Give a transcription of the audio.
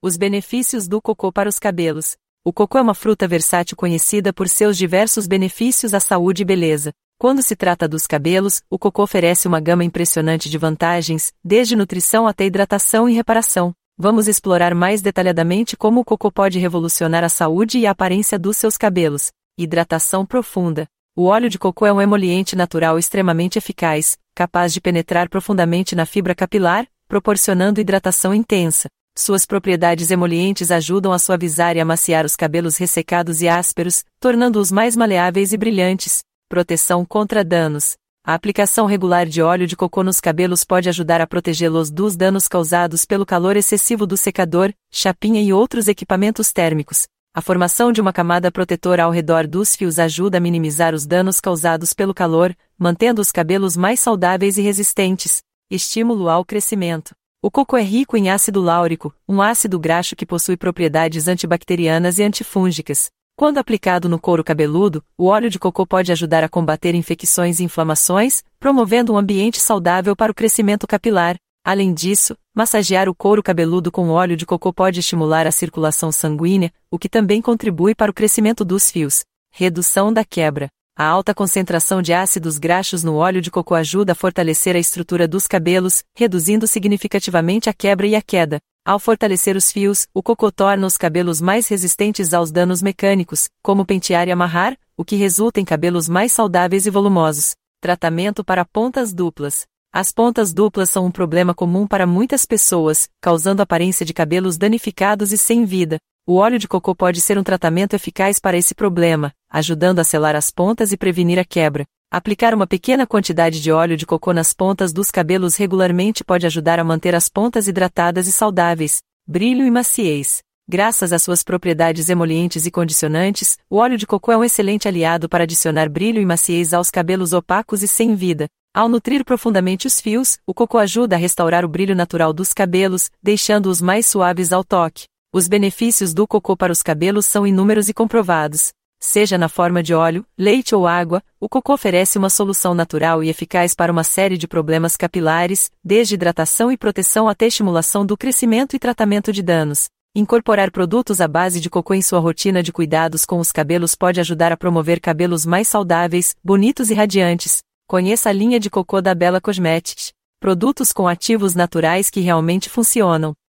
Os benefícios do cocô para os cabelos. O cocô é uma fruta versátil conhecida por seus diversos benefícios à saúde e beleza. Quando se trata dos cabelos, o cocô oferece uma gama impressionante de vantagens, desde nutrição até hidratação e reparação. Vamos explorar mais detalhadamente como o cocô pode revolucionar a saúde e a aparência dos seus cabelos. Hidratação profunda. O óleo de cocô é um emoliente natural extremamente eficaz, capaz de penetrar profundamente na fibra capilar, proporcionando hidratação intensa. Suas propriedades emolientes ajudam a suavizar e amaciar os cabelos ressecados e ásperos, tornando-os mais maleáveis e brilhantes. Proteção contra danos. A aplicação regular de óleo de cocô nos cabelos pode ajudar a protegê-los dos danos causados pelo calor excessivo do secador, chapinha e outros equipamentos térmicos. A formação de uma camada protetora ao redor dos fios ajuda a minimizar os danos causados pelo calor, mantendo os cabelos mais saudáveis e resistentes. Estímulo ao crescimento. O cocô é rico em ácido láurico, um ácido graxo que possui propriedades antibacterianas e antifúngicas. Quando aplicado no couro cabeludo, o óleo de cocô pode ajudar a combater infecções e inflamações, promovendo um ambiente saudável para o crescimento capilar. Além disso, massagear o couro cabeludo com óleo de cocô pode estimular a circulação sanguínea, o que também contribui para o crescimento dos fios. Redução da quebra. A alta concentração de ácidos graxos no óleo de cocô ajuda a fortalecer a estrutura dos cabelos, reduzindo significativamente a quebra e a queda. Ao fortalecer os fios, o cocô torna os cabelos mais resistentes aos danos mecânicos, como pentear e amarrar, o que resulta em cabelos mais saudáveis e volumosos. Tratamento para pontas duplas. As pontas duplas são um problema comum para muitas pessoas, causando a aparência de cabelos danificados e sem vida. O óleo de cocô pode ser um tratamento eficaz para esse problema, ajudando a selar as pontas e prevenir a quebra. Aplicar uma pequena quantidade de óleo de cocô nas pontas dos cabelos regularmente pode ajudar a manter as pontas hidratadas e saudáveis. Brilho e maciez. Graças às suas propriedades emolientes e condicionantes, o óleo de cocô é um excelente aliado para adicionar brilho e maciez aos cabelos opacos e sem vida. Ao nutrir profundamente os fios, o cocô ajuda a restaurar o brilho natural dos cabelos, deixando-os mais suaves ao toque. Os benefícios do cocô para os cabelos são inúmeros e comprovados. Seja na forma de óleo, leite ou água, o cocô oferece uma solução natural e eficaz para uma série de problemas capilares, desde hidratação e proteção até estimulação do crescimento e tratamento de danos. Incorporar produtos à base de cocô em sua rotina de cuidados com os cabelos pode ajudar a promover cabelos mais saudáveis, bonitos e radiantes. Conheça a linha de cocô da Bella Cosmetics. Produtos com ativos naturais que realmente funcionam.